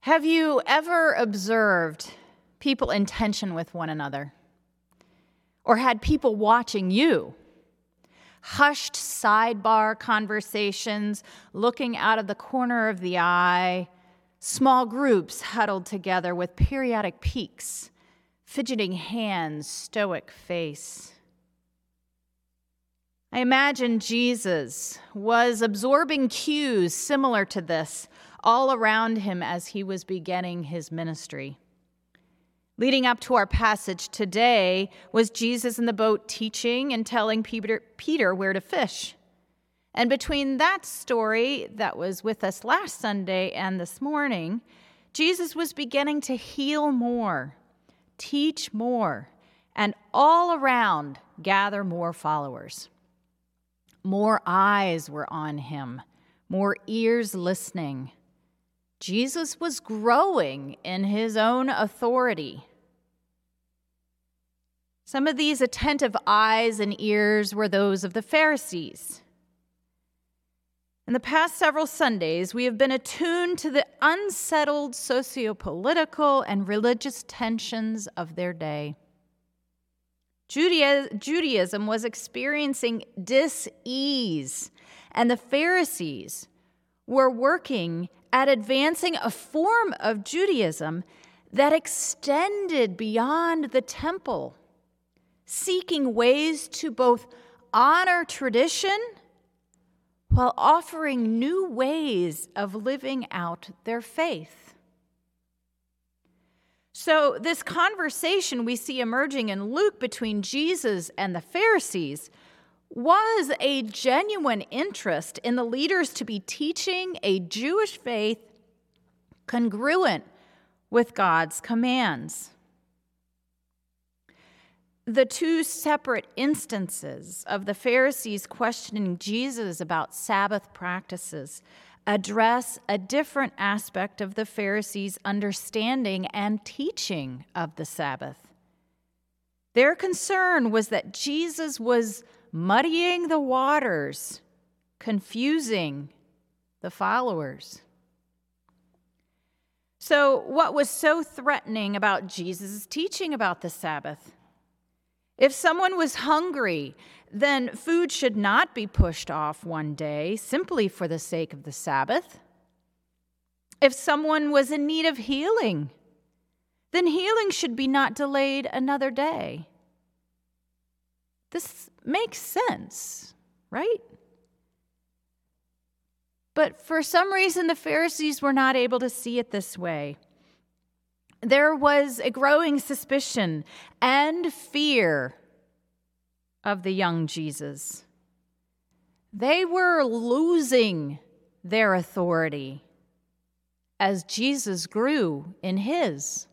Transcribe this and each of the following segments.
Have you ever observed people in tension with one another? Or had people watching you? Hushed sidebar conversations, looking out of the corner of the eye, small groups huddled together with periodic peeks, fidgeting hands, stoic face. I imagine Jesus was absorbing cues similar to this all around him as he was beginning his ministry. Leading up to our passage today was Jesus in the boat teaching and telling Peter where to fish. And between that story that was with us last Sunday and this morning, Jesus was beginning to heal more, teach more, and all around gather more followers. More eyes were on him, more ears listening. Jesus was growing in his own authority. Some of these attentive eyes and ears were those of the Pharisees. In the past several Sundays, we have been attuned to the unsettled socio-political and religious tensions of their day. Judaism was experiencing dis-ease, and the Pharisees were working at advancing a form of Judaism that extended beyond the temple, seeking ways to both honor tradition while offering new ways of living out their faith. So this conversation we see emerging in Luke between Jesus and the Pharisees was a genuine interest in the leaders to be teaching a Jewish faith congruent with God's commands. The two separate instances of the Pharisees questioning Jesus about Sabbath practices address a different aspect of the Pharisees' understanding and teaching of the Sabbath. Their concern was that Jesus was muddying the waters, confusing the followers. So, what was so threatening about Jesus' teaching about the Sabbath? If someone was hungry, then food should not be pushed off one day simply for the sake of the Sabbath. If someone was in need of healing, then healing should be not delayed another day. This makes sense, right? But for some reason, the Pharisees were not able to see it this way. There was a growing suspicion and fear of the young Jesus. They were losing their authority as Jesus grew in his.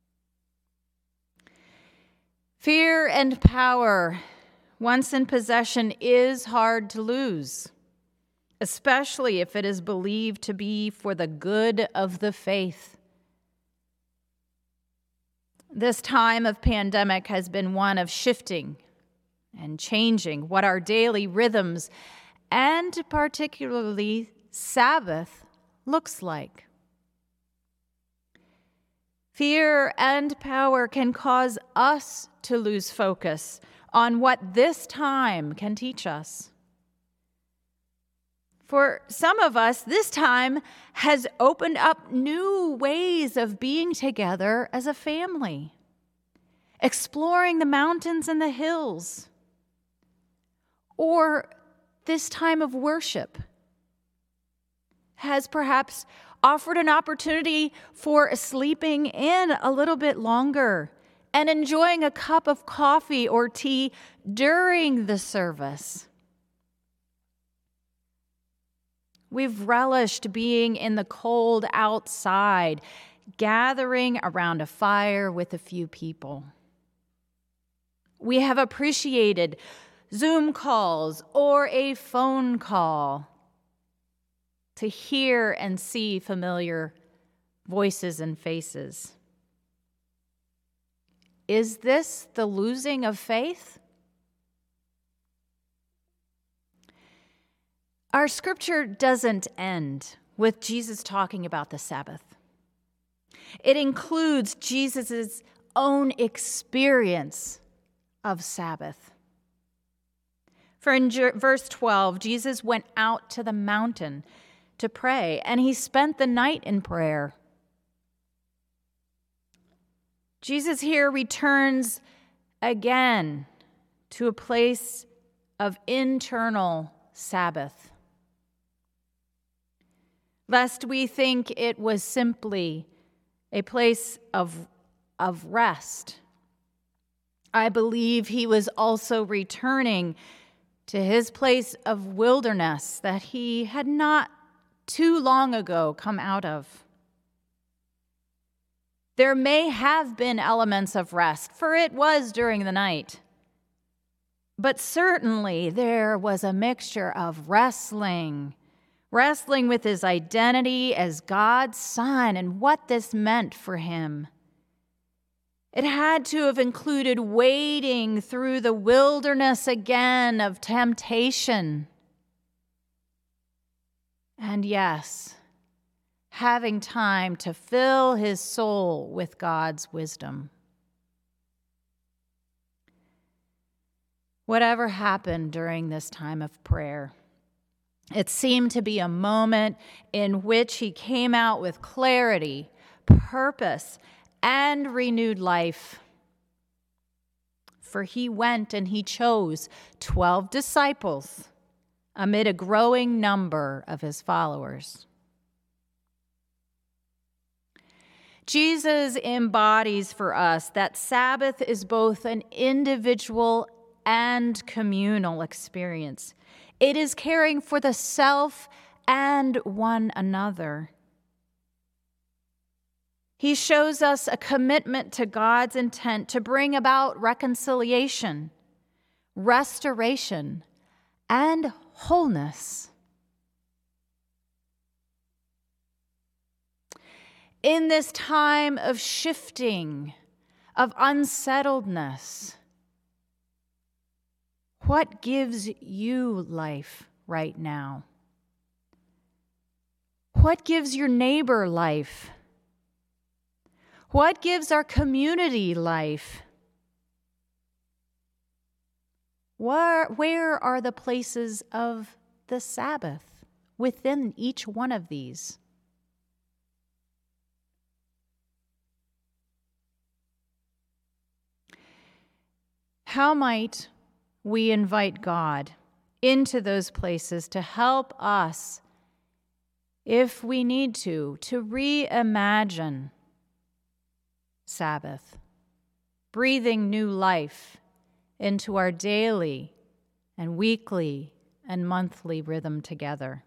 Fear and power, once in possession, is hard to lose, especially if it is believed to be for the good of the faith. This time of pandemic has been one of shifting and changing what our daily rhythms and particularly Sabbath looks like. Fear and power can cause us to lose focus on what this time can teach us. For some of us, this time has opened up new ways of being together as a family, exploring the mountains and the hills. Or this time of worship has perhaps offered an opportunity for sleeping in a little bit longer and enjoying a cup of coffee or tea during the service. We've relished being in the cold outside, gathering around a fire with a few people. We have appreciated Zoom calls or a phone call to hear and see familiar voices and faces. Is this the losing of faith? Our scripture doesn't end with Jesus talking about the Sabbath. It includes Jesus' own experience of Sabbath. For in verse 12, Jesus went out to the mountain to pray, and he spent the night in prayer. Jesus here returns again to a place of internal Sabbath. Lest we think it was simply a place of rest, I believe he was also returning to his place of wilderness that he had not too long ago come out of. There may have been elements of rest, for it was during the night. But certainly there was a mixture of wrestling with his identity as God's son and what this meant for him. It had to have included wading through the wilderness again of temptation. And yes, having time to fill his soul with God's wisdom. Whatever happened during this time of prayer, it seemed to be a moment in which he came out with clarity, purpose, and renewed life. For he went and he chose 12 disciples amid a growing number of his followers. Jesus embodies for us that Sabbath is both an individual and communal experience. It is caring for the self and one another. He shows us a commitment to God's intent to bring about reconciliation, restoration, and wholeness. In this time of shifting, of unsettledness, what gives you life right now? What gives your neighbor life? What gives our community life? Where are the places of the Sabbath within each one of these? How might we invite God into those places to help us, if we need to reimagine Sabbath, breathing new life into our daily and weekly and monthly rhythm together?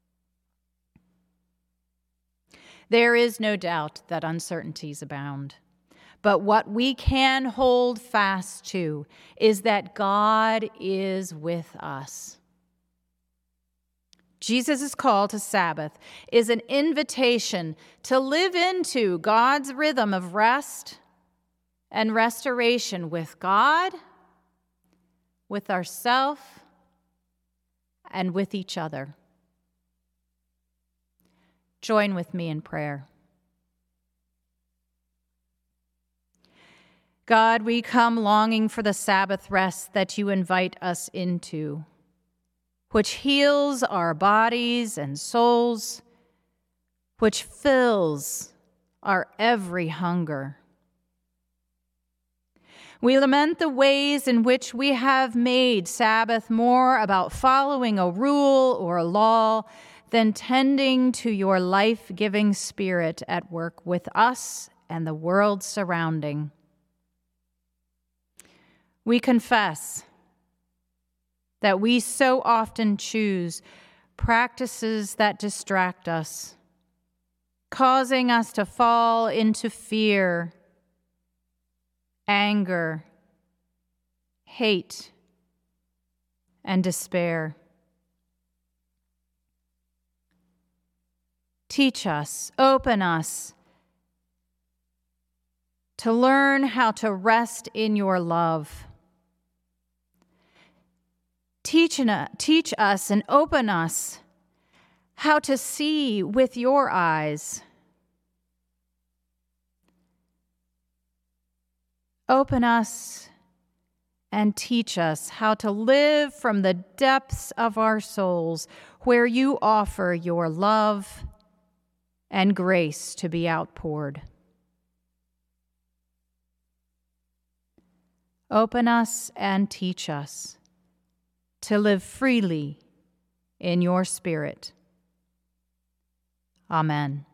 There is no doubt that uncertainties abound, but what we can hold fast to is that God is with us. Jesus' call to Sabbath is an invitation to live into God's rhythm of rest and restoration with God, with ourselves, and with each other. Join with me in prayer. God, we come longing for the Sabbath rest that you invite us into, which heals our bodies and souls, which fills our every hunger. We lament the ways in which we have made Sabbath more about following a rule or a law than tending to your life-giving Spirit at work with us and the world surrounding. We confess that we so often choose practices that distract us, causing us to fall into fear, anger, hate, and despair. Teach us, open us to learn how to rest in your love. Teach us and open us how to see with your eyes. Open us and teach us how to live from the depths of our souls, where you offer your love and grace to be outpoured. Open us and teach us to live freely in your Spirit. Amen.